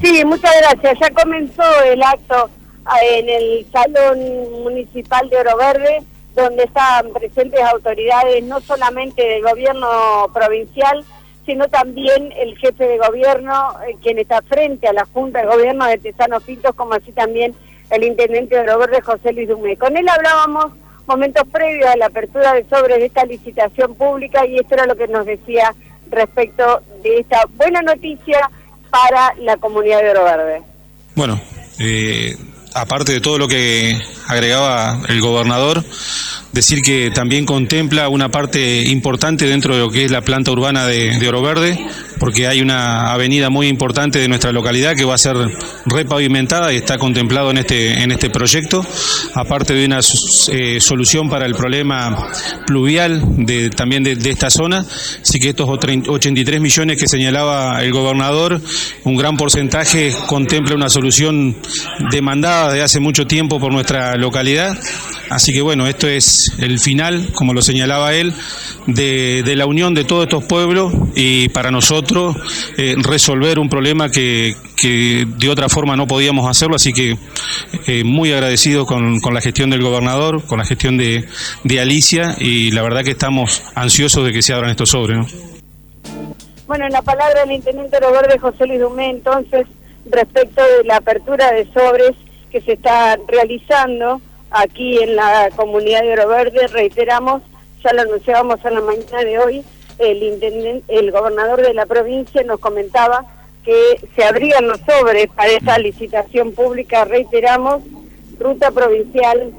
Sí, muchas gracias. Ya comenzó el acto en el Salón Municipal de Oro Verde, donde están presentes autoridades no solamente del gobierno provincial, sino también el jefe de gobierno, quien está frente a la Junta de Gobierno de Tesanos Pintos, como así también el intendente de Oro Verde, José Luis Dumé. Con él hablábamos momentos previos a la apertura de sobres de esta licitación pública, y esto era lo que nos decía respecto de esta buena noticia para la comunidad de Oro Verde. Bueno, aparte de todo lo que agregaba el gobernador, decir que también contempla una parte importante dentro de lo que es la planta urbana de Oro Verde, porque hay una avenida muy importante de nuestra localidad que va a ser repavimentada y está contemplado en este proyecto, aparte de una solución para el problema pluvial también de esta zona. Así que estos 83 millones que señalaba el gobernador, un gran porcentaje contempla una solución demandada desde hace mucho tiempo por nuestra localidad. Así que bueno, esto es el final, como lo señalaba él, de la unión de todos estos pueblos, y para nosotros resolver un problema que de otra forma no podíamos hacerlo. Así que muy agradecido con la gestión del gobernador, con la gestión de Alicia, y la verdad que estamos ansiosos de que se abran estos sobres, ¿no? Bueno, en la palabra del intendente de Oro Verde, José Luis Dumé, entonces, respecto de la apertura de sobres que se está realizando aquí en la comunidad de Oro Verde, reiteramos, ya lo anunciábamos en la mañana de hoy, el gobernador de la provincia nos comentaba que se abrían los sobres para esta licitación pública, reiteramos, ruta provincial,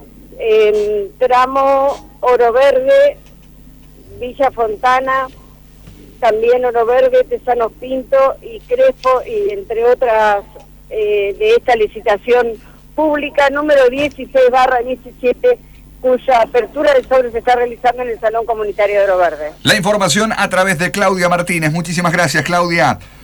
tramo Oro Verde, Villa Fontana, también Oro Verde, Tesanos Pinto y Crespo, y entre otras de esta licitación pública número 16/17, cuya apertura de sobres se está realizando en el Salón Comunitario de Oro Verde. La información a través de Claudia Martínez. Muchísimas gracias, Claudia.